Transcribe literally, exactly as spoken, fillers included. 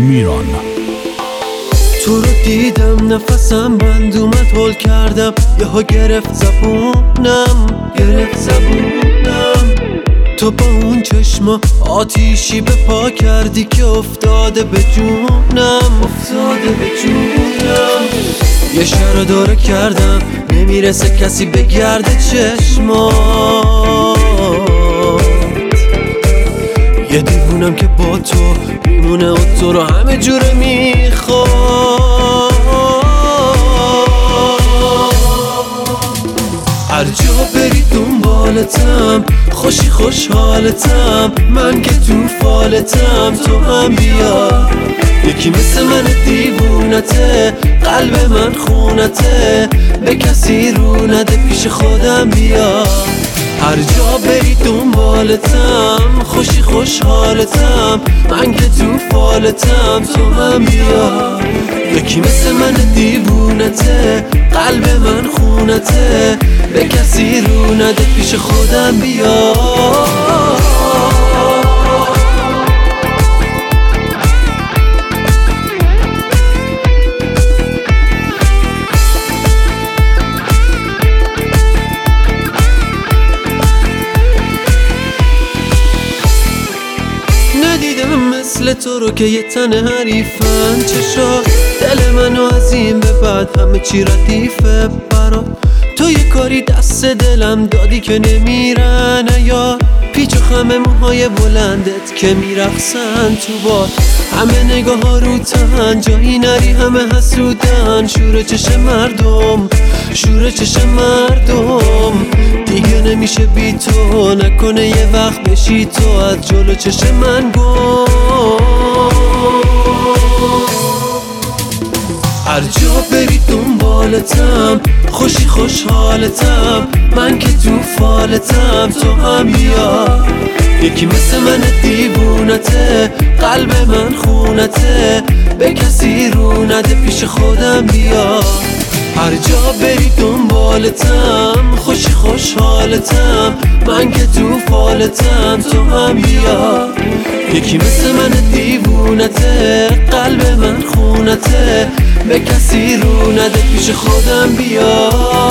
میران. تو رو دیدم نفسم بند اومد هول کردم، یهو گرفت زبونم گرفت زبونم تو با اون چشما آتیشی به پا کردی که افتاده به جونم افتاده به جونم. یه شر داره کردم نمیرسه کسی بگرده چشمات، یه دیوونم که با تو میمونه و تو رو همه جوره میخواد. هر جا بری دنبالتم، خوشی خوشحالتم، من که تو فالتم، تو هم بیا. یکی مثل من دیوونته، قلب من خونته، به کسی رو نده پیش خودم بیا. هر جا بری دنبالتم، خوشی خوشحالتم، من که تو فالتم، تو هم بیا. یکی مثل من دیوونته، قلب من خونته، به کسی رو نده پیش خودم بیا. ندیدم مثل تو رو که یه تن حریفن، چشا دل منو از این به بعد همه چی ردیفه برات. تو یه کاری دست دلم دادی که نمیرن یار، پیچ و خم موهای بلندت که میرقصن تو باد، همه نگاه ها رو تن جایی نری همه حسودن. شور چش مردم شور چش مردم دیگه نمیشه بی تو، نکنه یه وقت بشی تو از جلو چش من گم. هر جا بری دنبالتم، خوشی خوشحالتم، من که تو فالتم، تو هم بیا. یکی مثل من دیوونته، قلب من خونته، به کسی رو نده پیش خودم بیا. هر جا بری دنبالتم، خوشی خوشحالتم، من که تو فالتم، تو هم بیا. یکی مثل من دیوونته، قلب من خونته، به کسی رو نده پیش خودم بیا.